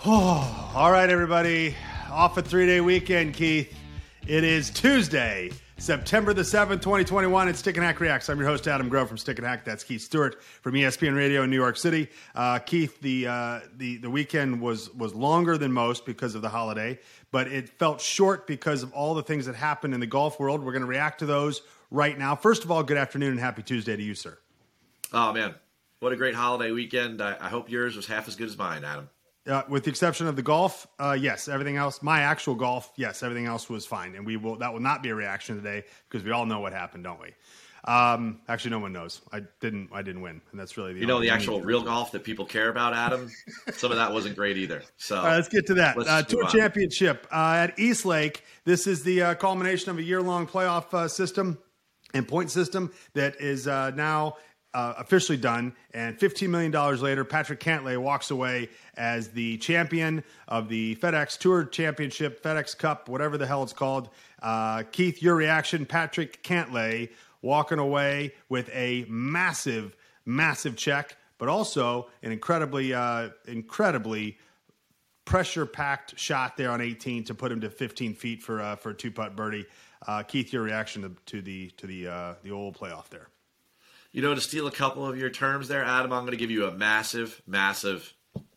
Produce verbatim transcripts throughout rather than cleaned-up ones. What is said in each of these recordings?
Oh, all right, everybody. Off a three-day weekend, Keith. It is Tuesday, September the seventh, twenty twenty-one. It's Stick and Hack Reacts. I'm your host, Adam Grove from Stick and Hack. That's Keith Stewart from E S P N Radio in New York City. Uh, Keith, the, uh, the the weekend was was longer than most because of the holiday, but it felt short because of all the things that happened in the golf world. We're going to react to those right now. First of all, good afternoon and happy Tuesday to you, sir. Oh, man. What a great holiday weekend. I, I hope yours was half as good as mine, Adam. Uh, with the exception of the golf, uh, yes. Everything else, my actual golf, yes. Everything else was fine, and we will. That will not be a reaction today because we all know what happened, don't we? Um, actually, no one knows. I didn't. I didn't win, and that's really the. You know the actual real golf that people care about, Adam. Some of that wasn't great either. So all right, let's get to that. Uh, Tour on. Championship uh, at East Lake. This is the uh, culmination of a year-long playoff uh, system and point system that is uh, now. Uh, officially done, and fifteen million dollars later, Patrick Cantlay walks away as the champion of the FedEx Tour Championship, FedEx Cup, whatever the hell it's called. Uh, Keith, your reaction, Patrick Cantlay walking away with a massive, massive check, but also an incredibly, uh, incredibly pressure-packed shot there on eighteen to put him to fifteen feet for uh, for a two-putt birdie. Uh, Keith, your reaction to, to the to the uh, the old playoff there. You know, to steal a couple of your terms there, Adam, I'm going to give you a massive, massive.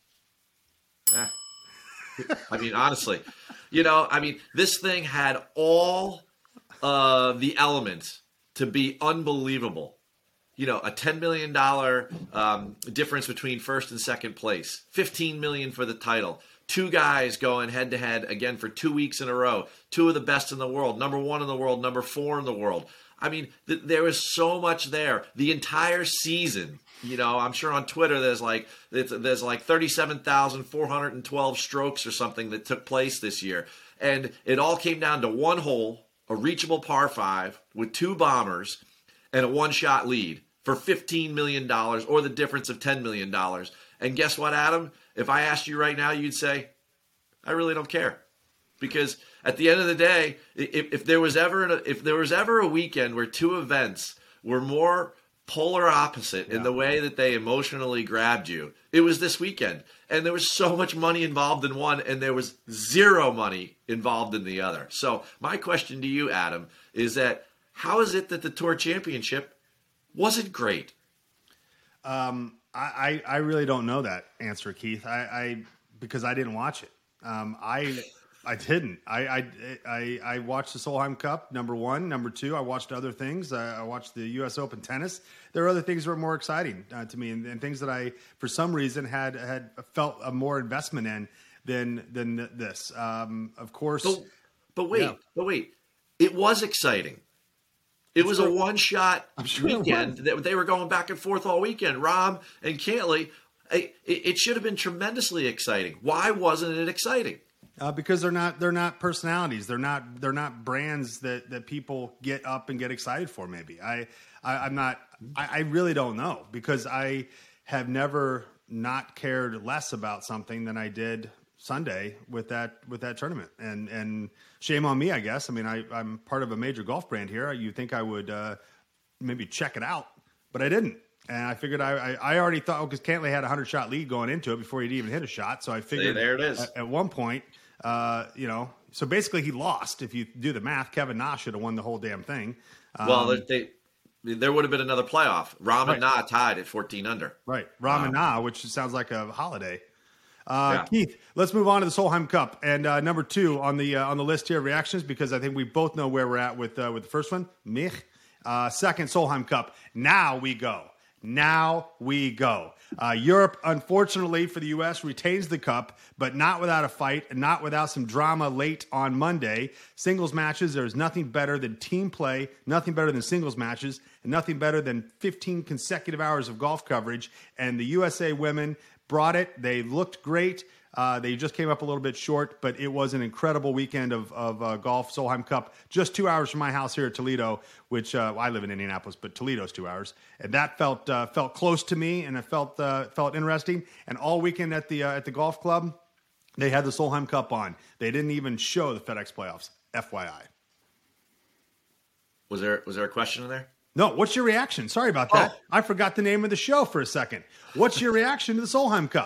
Eh. I mean, honestly, you know, I mean, this thing had all uh, the elements to be unbelievable. You know, a ten million dollars um, difference between first and second place, fifteen million dollars for the title. Two guys going head to head again for two weeks in a row. Two of the best in the world, number one in the world, number four in the world. I mean, th- there was so much there. The entire season, you know, I'm sure on Twitter there's like there's like thirty-seven thousand four hundred twelve strokes or something that took place this year. And it all came down to one hole, a reachable par five with two bombers and a one-shot lead for fifteen million dollars or the difference of ten million dollars. And guess what, Adam? If I asked you right now, you'd say, I really don't care. Because at the end of the day, if, if there was ever a, if there was ever a weekend where two events were more polar opposite yeah. in the way that they emotionally grabbed you, it was this weekend. And there was so much money involved in one, and there was zero money involved in the other. So my question to you, Adam, is that how is it that the Tour Championship wasn't great? Um, I, I really don't know that answer, Keith. I, I because I didn't watch it. Um, I. I didn't. I, I I I watched the Solheim Cup, number one. Number two, I watched other things. I, I watched the U S Open tennis. There are other things that were more exciting uh, to me, and, and things that I, for some reason, had had felt a more investment in than than this. Um, of course, but, but wait, yeah. but wait, it was exciting. It I'm was sure, a one-shot sure weekend. That they were going back and forth all weekend. Rahm and Cantlay. It, it should have been tremendously exciting. Why wasn't it exciting? Uh, because they're not they're not personalities. They're not they're not brands that, that people get up and get excited for. Maybe I, I I'm not. I, I really don't know because I have never not cared less about something than I did Sunday with that with that tournament. And and shame on me, I guess. I mean, I, I'm part of a major golf brand here. You think I would uh, maybe check it out, but I didn't. And I figured I, I, I already thought because oh, Cantlay had a hundred shot lead going into it before he'd even hit a shot. So I figured hey, there it is. At, at one point. Uh, you know, so basically he lost. If you do the math, Kevin Na should have won the whole damn thing. Um, well, they, there would have been another playoff. Rahm right. and Na tied at fourteen under. Right. Rahm wow. and Na, which sounds like a holiday. Uh, yeah. Keith, let's move on to the Solheim Cup. And uh, number two on the uh, on the list here, reactions, because I think we both know where we're at with, uh, with the first one. Mich. Uh, second, Solheim Cup. Now we go. Now we go. Uh, Europe, unfortunately for the U S, retains the cup, but not without a fight and not without some drama late on Monday. Singles matches, there's nothing better than team play, nothing better than singles matches, and nothing better than fifteen consecutive hours of golf coverage. And the U S A women brought it. They looked great. Uh, they just came up a little bit short, but it was an incredible weekend of, of uh, golf, Solheim Cup, just two hours from my house here at Toledo, which uh, I live in Indianapolis, but Toledo's two hours. And that felt uh, felt close to me, and it felt uh, felt interesting. And all weekend at the uh, at the golf club, they had the Solheim Cup on. They didn't even show the FedEx playoffs, F Y I. Was there was there a question in there? No, what's your reaction? Sorry about that. Oh. I forgot the name of the show for a second. What's your reaction to the Solheim Cup?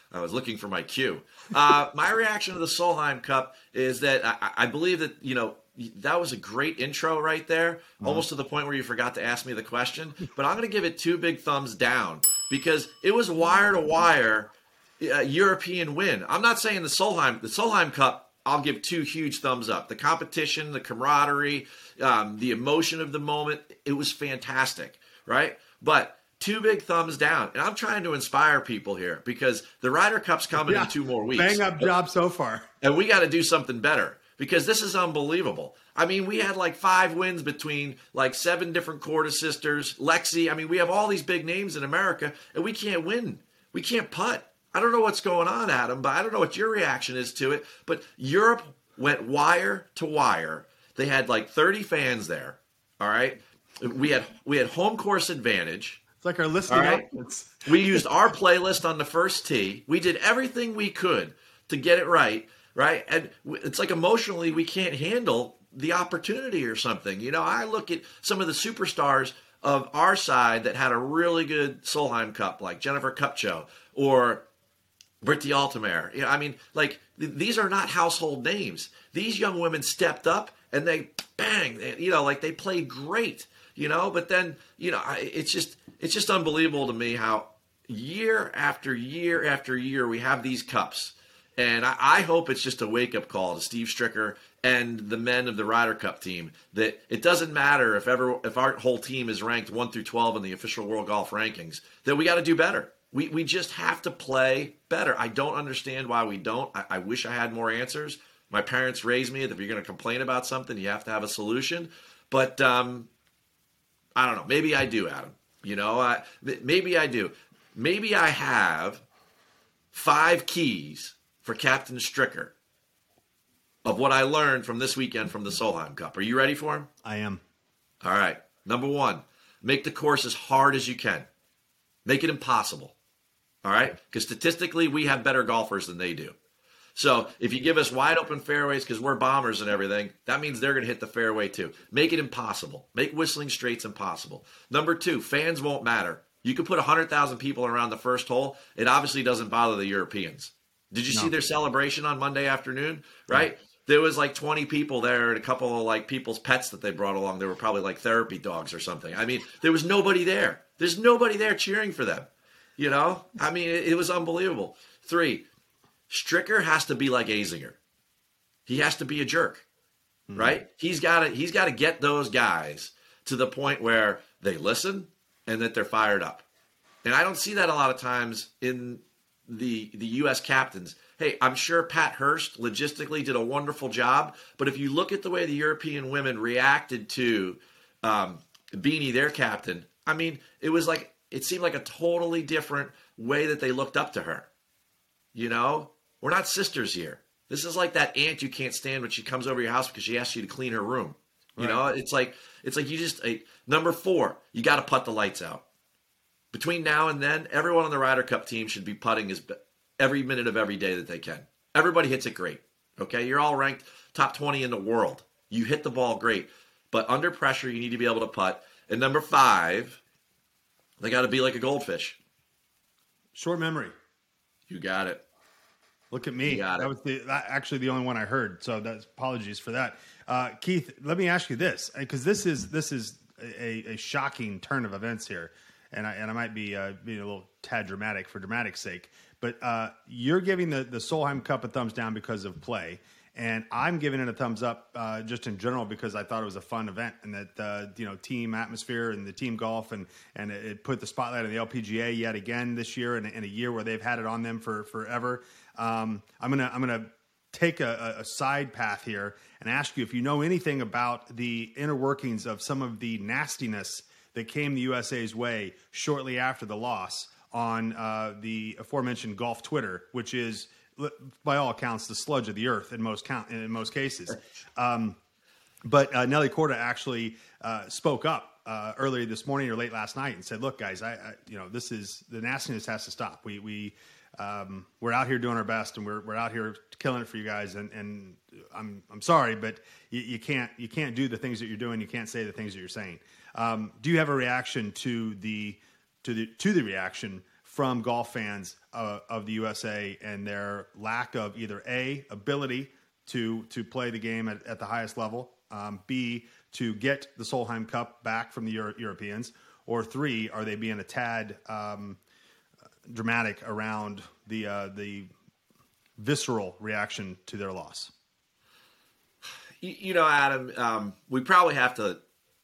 I was looking for my cue. Uh, my reaction to the Solheim Cup is that I, I believe that, you know, that was a great intro right there, mm-hmm. almost to the point where you forgot to ask me the question. But I'm going to give it two big thumbs down because it was wire to wire uh, European win. I'm not saying the Solheim, the Solheim Cup, I'll give two huge thumbs up. The competition, the camaraderie, um, the emotion of the moment, it was fantastic, right? But two big thumbs down. And I'm trying to inspire people here because the Ryder Cup's coming yeah, in two more weeks. Bang up job so far. And we got to do something better because this is unbelievable. I mean, we had like five wins between like seven different Korda sisters, Lexi. I mean, we have all these big names in America and we can't win. We can't putt. I don't know what's going on, Adam, but I don't know what your reaction is to it. But Europe went wire to wire. They had like thirty fans there. All right. We had we had home course advantage. It's like our listening right? outputs. We used our playlist on the first tee. We did everything we could to get it right, right? And it's like emotionally we can't handle the opportunity or something. You know, I look at some of the superstars of our side that had a really good Solheim Cup, like Jennifer Kupcho or Britti Altamare. You know, I mean, like th- these are not household names. These young women stepped up and they bang, they, you know, like they played great. You know, but then, you know, I, it's just it's just unbelievable to me how year after year after year we have these cups. And I, I hope it's just a wake-up call to Steve Stricker and the men of the Ryder Cup team that it doesn't matter if ever if our whole team is ranked one through twelve in the official World Golf Rankings, that we got to do better. We we just have to play better. I don't understand why we don't. I, I wish I had more answers. My parents raised me that if you're going to complain about something, you have to have a solution. But um I don't know. Maybe I do, Adam. You know, I, maybe I do. Maybe I have five keys for Captain Stricker of what I learned from this weekend from the Solheim Cup. Are you ready for him? I am. All right. Number one, make the course as hard as you can. Make it impossible. All right? Because statistically, we have better golfers than they do. So if you give us wide open fairways because we're bombers and everything, that means they're going to hit the fairway too. Make it impossible. Make Whistling Straits impossible. Number two, fans won't matter. You can put one hundred thousand people around the first hole. It obviously doesn't bother the Europeans. Did you no. see their celebration on Monday afternoon? Right? Yeah. There was like twenty people there and a couple of like people's pets that they brought along. They were probably like therapy dogs or something. I mean, there was nobody there. There's nobody there cheering for them. You know? I mean, it, it was unbelievable. Three, Stricker has to be like Azinger. He has to be a jerk, mm-hmm. right? He's got to he's got to get those guys to the point where they listen and that they're fired up. And I don't see that a lot of times in the the U S captains. Hey, I'm sure Pat Hurst logistically did a wonderful job, but if you look at the way the European women reacted to um, Beanie, their captain, I mean, it was like it seemed like a totally different way that they looked up to her. You know? We're not sisters here. This is like that aunt you can't stand when she comes over your house because she asks you to clean her room. You right. know, it's like it's like you just uh, number four, you got to putt the lights out. Between now and then, everyone on the Ryder Cup team should be putting as every minute of every day that they can. Everybody hits it great. Okay, you're all ranked top twenty in the world. You hit the ball great, but under pressure, you need to be able to putt. And number five, they got to be like a goldfish. Short memory. You got it. Look at me. That was the that, actually the only one I heard. So that's apologies for that. Uh, Keith, let me ask you this, because this is this is a, a shocking turn of events here, and I and I might be uh, being a little tad dramatic for dramatic's sake, but uh, you're giving the the Solheim Cup a thumbs down because of play, and I'm giving it a thumbs up uh, just in general because I thought it was a fun event and that uh, you know team atmosphere and the team golf and and it put the spotlight on the L P G A yet again this year in, in a year where they've had it on them for forever. Um, I'm gonna I'm gonna take a, a side path here and ask you if you know anything about the inner workings of some of the nastiness that came the U S A's way shortly after the loss on uh, the aforementioned golf Twitter, which is by all accounts the sludge of the earth in most count in most cases. Um, but uh, Nelly Korda actually uh, spoke up uh, earlier this morning or late last night and said, "Look, guys, I, I you know this is the nastiness has to stop. We we." Um, we're out here doing our best, and we're we're out here killing it for you guys. And, and I'm I'm sorry, but you, you can't you can't do the things that you're doing. You can't say the things that you're saying. Um, do you have a reaction to the to the to the reaction from golf fans uh, of the U S A and their lack of either A, ability to to play the game at, at the highest level, um, B, to get the Solheim Cup back from the Euro- Europeans, or three, are they being a tad um, dramatic around the uh, the visceral reaction to their loss? You, you know, Adam, um, we probably have to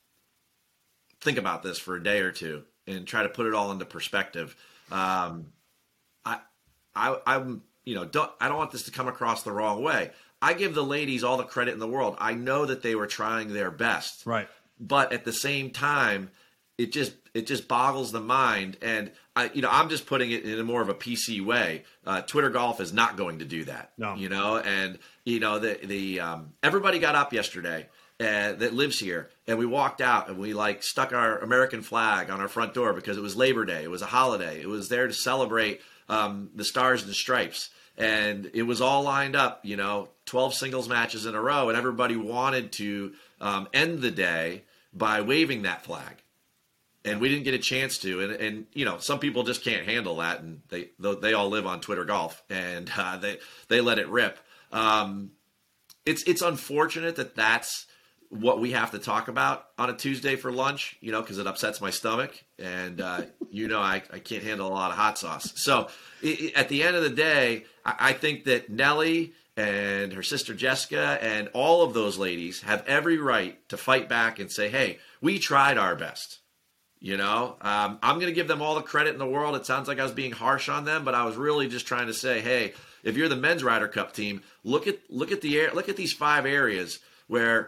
think about this for a day or two and try to put it all into perspective. Um, I, I, I'm, you know, don't, I don't want this to come across the wrong way. I give the ladies all the credit in the world. I know that they were trying their best, right? But at the same time, it just it just boggles the mind. And I, you know, I'm just putting it in a more of a P C way. Uh, Twitter Golf is not going to do that, no. You know, and you know the the um, everybody got up yesterday. Uh, that lives here, and we walked out and we like stuck our American flag on our front door because it was Labor Day. It was a holiday. It was there to celebrate um, the Stars and Stripes, and it was all lined up. You know, twelve singles matches in a row, and everybody wanted to um, end the day by waving that flag, and we didn't get a chance to. And, and you know, some people just can't handle that, and they they all live on Twitter Golf, and uh, they they let it rip. Um, it's it's unfortunate that that's what we have to talk about on a Tuesday for lunch, you know, because it upsets my stomach. And, uh, you know, I, I can't handle a lot of hot sauce. So it, it, at the end of the day, I, I think that Nelly and her sister Jessica and all of those ladies have every right to fight back and say, hey, we tried our best. You know, um, I'm going to give them all the credit in the world. It sounds like I was being harsh on them, but I was really just trying to say, hey, if you're the men's Ryder Cup team, look at look at the look at these five areas where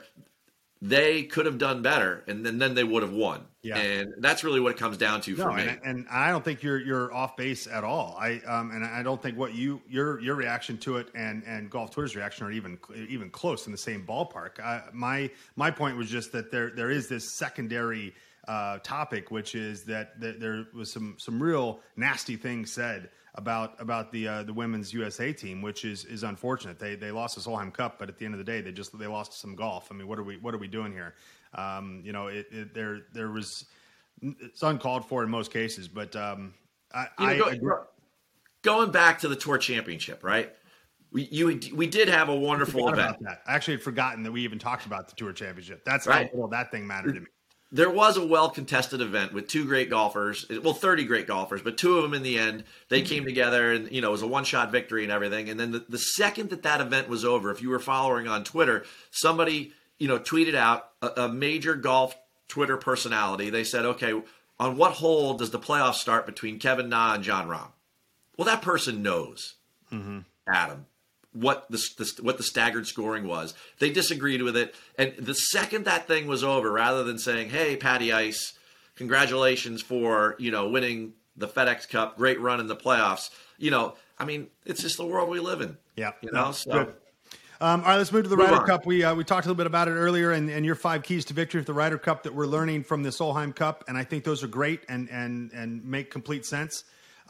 they could have done better, and then, then they would have won. Yeah. And that's really what it comes down to for no, me. And, and I don't think you're you're off base at all. I um, and I don't think what you your your reaction to it and and Golf Twitter's reaction are even even close in the same ballpark. Uh, my my point was just that there there is this secondary uh, topic, which is that, that there was some some real nasty things said about about the uh, the women's U S A team, which is is unfortunate. They they lost the Solheim Cup, but at the end of the day, they just they lost some golf. I mean, what are we what are we doing here? Um, you know, it, it, there there was it's uncalled for in most cases, but um, I, you know, I go, agree. Going back to the Tour Championship, right? We you we did have a wonderful event. That. I actually had forgotten that we even talked about the Tour Championship. That's right. how little that thing mattered to me. There was a well-contested event with two great golfers, well, thirty great golfers, but two of them in the end, they came together and, you know, it was a one-shot victory and everything. And then the, the second that that event was over, if you were following on Twitter, somebody, you know, tweeted out a, a major golf Twitter personality. They said, okay, on what hole does the playoffs start between Kevin Na and Jon Rahm? Well, that person knows, mm-hmm. Adam, what the, the what the staggered scoring was. They disagreed with it. And the second that thing was over, rather than saying, hey, Patty Ice, congratulations for, you know, winning the FedEx Cup, great run in the playoffs. You know, I mean, it's just the world we live in. Yeah. You know, no, so. Good. Um, all right, let's move to the Move Ryder on. Cup. We uh, we talked a little bit about it earlier, and, and your five keys to victory for the Ryder Cup that we're learning from the Solheim Cup, and I think those are great and and and make complete sense.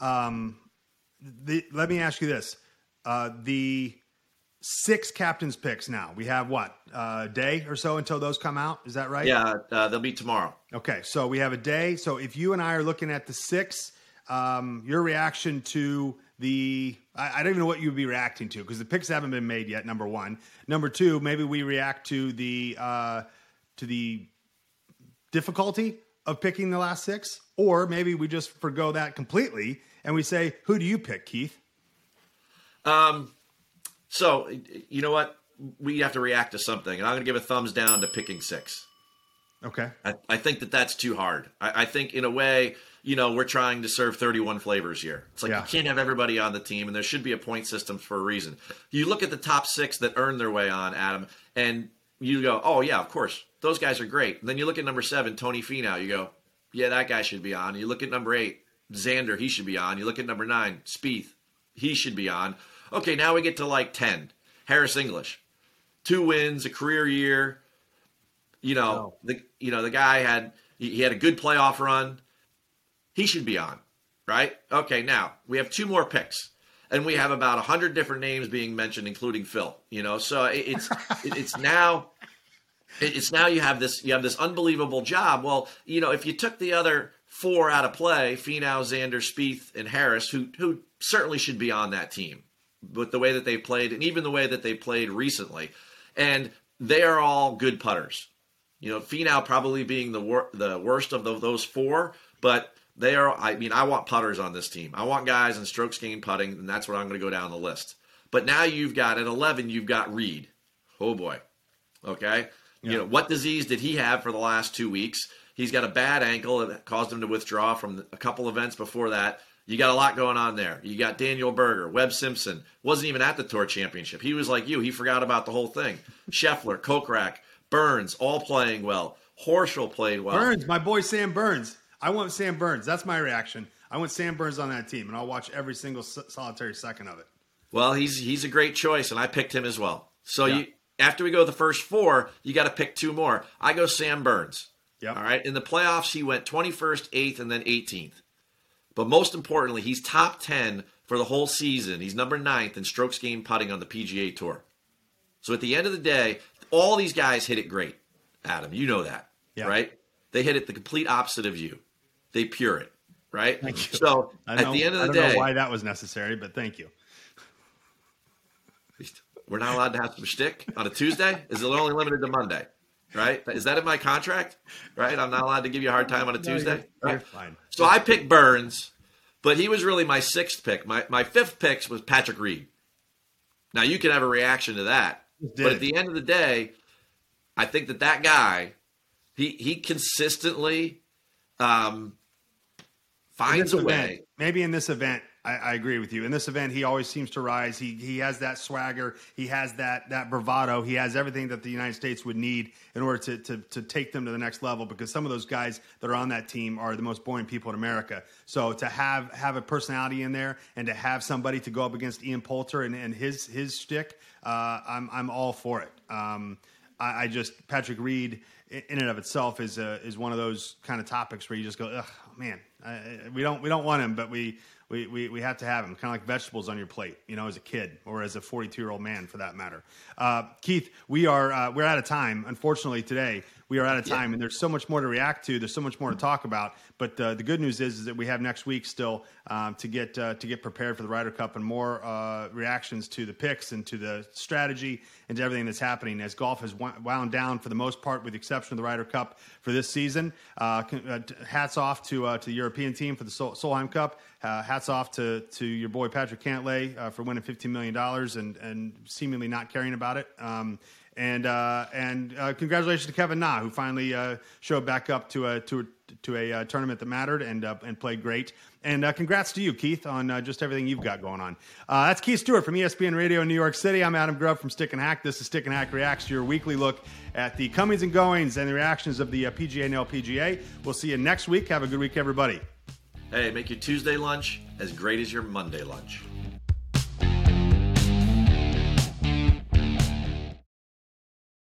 Um, the, let me ask you this: uh, the six captains picks now. We have what a day or so until those come out. Is that right? Yeah, uh, they'll be tomorrow. Okay, so we have a day. So if you and I are looking at the six, um, your reaction to the I, I don't even know what you would be reacting to because the picks haven't been made yet. Number one, number two, maybe we react to the uh, to the difficulty of picking the last six, or maybe we just forgo that completely and we say, who do you pick, Keith? Um. So you know what? We have to react to something, and I'm going to give a thumbs down to picking six. Okay. I, I think that that's too hard. I, I think in a way, you know, we're trying to serve thirty-one flavors here. It's like Yeah. you can't have everybody on the team, and there should be a point system for a reason. You look at the top six that earn their way on, Adam, and you go, oh, yeah, of course, those guys are great. And then you look at number seven, Tony Finau, you go, yeah, that guy should be on. You look at number eight, Xander, he should be on. You look at number nine, Spieth, he should be on. Okay, now we get to like ten, Harris English. Two wins, a career year. You know, Wow. the you know the guy had he, he had a good playoff run. He should be on, right? Okay, now we have two more picks, and we have about a hundred different names being mentioned, including Phil. You know, so it, it's it, it's now it, it's now you have this you have this unbelievable job. Well, you know, if you took the other four out of play, Finau, Xander, Spieth, and Harris, who who certainly should be on that team with the way that they played and even the way that they played recently. And they are all good putters. You know, Finau probably being the wor- the worst of the, those four, but they are, I mean, I want putters on this team. I want guys in strokes gained putting, and that's what I'm going to go down the list. But now you've got, at eleven, you've got Reed. Oh, boy. Okay? Yeah. You know, what disease did he have for the last two weeks? He's got a bad ankle that caused him to withdraw from a couple events before that. You got a lot going on there. You got Daniel Berger, Webb Simpson, wasn't even at the Tour Championship. He was like you. He forgot about the whole thing. Scheffler, Kokrak, Burns, all playing well. Horschel played well. Burns, my boy Sam Burns. I want Sam Burns. That's my reaction. I want Sam Burns on that team, and I'll watch every single solitary second of it. Well, he's he's a great choice, and I picked him as well. So yeah. you after we go the first four, you got to pick two more. I go Sam Burns. Yeah. All right. In the playoffs, he went twenty-first, eighth, and then eighteenth. But most importantly, he's top ten for the whole season. He's number ninth in strokes gained putting on the P G A Tour. So at the end of the day, all these guys hit it great, Adam. You know that, yeah. right? They hit it the complete opposite of you. They pure it, right? Thank you. So I at know, the end of the I don't day, know why that was necessary, but thank you. We're not allowed to have some shtick on a Tuesday? Is it only limited to Monday? Right? Is that in my contract? Right? I'm not allowed to give you a hard time on a Tuesday? No, you're, right? you're fine. So I picked Burns, but he was really my sixth pick. My my fifth pick was Patrick Reed. Now, you can have a reaction to that. But at the end of the day, I think that that guy, he he consistently um, finds a event, way. Maybe in this event, I, I agree with you. In this event, he always seems to rise. He he has that swagger. He has that that bravado. He has everything that the United States would need in order to, to, to take them to the next level, because some of those guys that are on that team are the most boring people in America. So to have have a personality in there and to have somebody to go up against Ian Poulter and, and his his shtick, uh, I'm I'm all for it. Um, I, I just Patrick Reed in and of itself is a, is one of those kind of topics where you just go, ugh, man, I, we don't we don't want him, but we. We, we we have to have them, kind of like vegetables on your plate, you know, as a kid or as a forty-two-year-old man, for that matter. Uh, Keith, we are uh, we're out of time. Unfortunately, today we are out of time, yeah. and there's so much more to react to. There's so much more to talk about. But uh, the good news is, is that we have next week still um, to get uh, to get prepared for the Ryder Cup and more uh, reactions to the picks and to the strategy and to everything that's happening as golf has wound down for the most part, with the exception of the Ryder Cup for this season. Uh, hats off to uh, to the European team for the Sol- Solheim Cup. Uh, hats off to, to your boy Patrick Cantlay uh, for winning fifteen million dollars and, and seemingly not caring about it. Um, and uh, and uh, congratulations to Kevin Na, who finally uh, showed back up to a to a, to a uh, tournament that mattered and uh, and played great. And uh, congrats to you, Keith, on uh, just everything you've got going on. Uh, that's Keith Stewart from E S P N Radio in New York City. I'm Adam Grubb from Stick and Hack. This is Stick and Hack Reacts, your weekly look at the comings and goings and the reactions of the uh, P G A and L P G A. We'll see you next week. Have a good week, everybody. Hey, make your Tuesday lunch as great as your Monday lunch.